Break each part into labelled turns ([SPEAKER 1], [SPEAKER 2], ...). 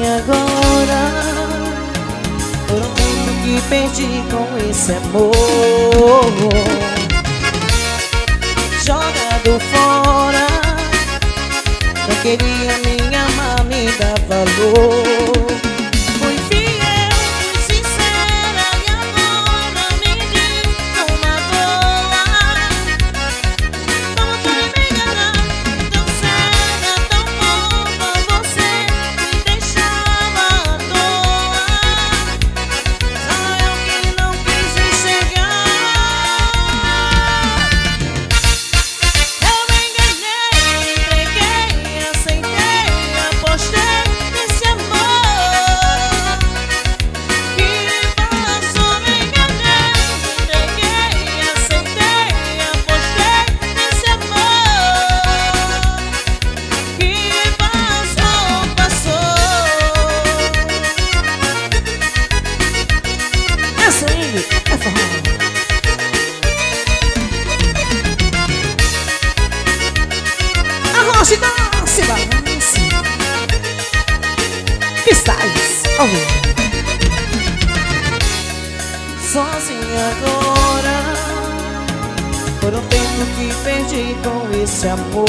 [SPEAKER 1] agora por um tempo que perdi com esse amor. Jogado fora, não queria me amar, me dar valor. Fui fiel, fui sincera e agora me diz uma boa. Como foi me enganar? Tão cega, tão boba, você me deixava à toa. Só eu que não quis enxergar. Eu me enganei, entreguei, aceitei, apostei nesse amor que passou. Me enganei, entreguei, aceitei, apostei nesse amor que passou. É swing, é forró. Arroche, dance, balance. Cristais, ouvindo. Sozinha agora por um tempo que perdi com esse amor.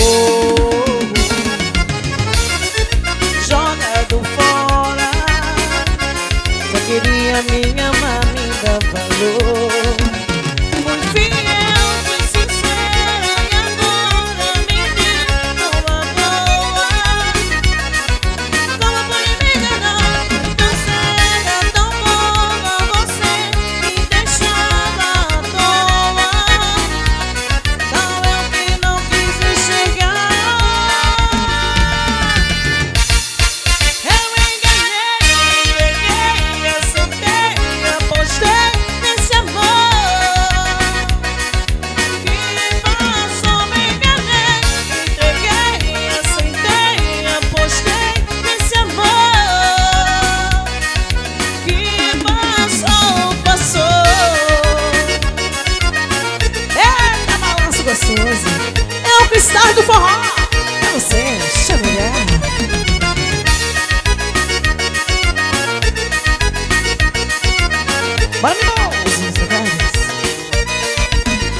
[SPEAKER 1] Jogado fora, só queria me amar, me dar valor. Fui fiel, fui sincera e agora me diz uma boa. Como pode me enganar? Tão cega, tão boba, você me deixava à toa. Só eu que não quis enxergar. Eu me enganei, entreguei, aceitei, apostei nesse amor que passou. Me enganei, entreguei, aceitei, apostei nesse amor que passou. Eita, balanço gostoso. É o cristal do forró. É você, chamaré. Bora,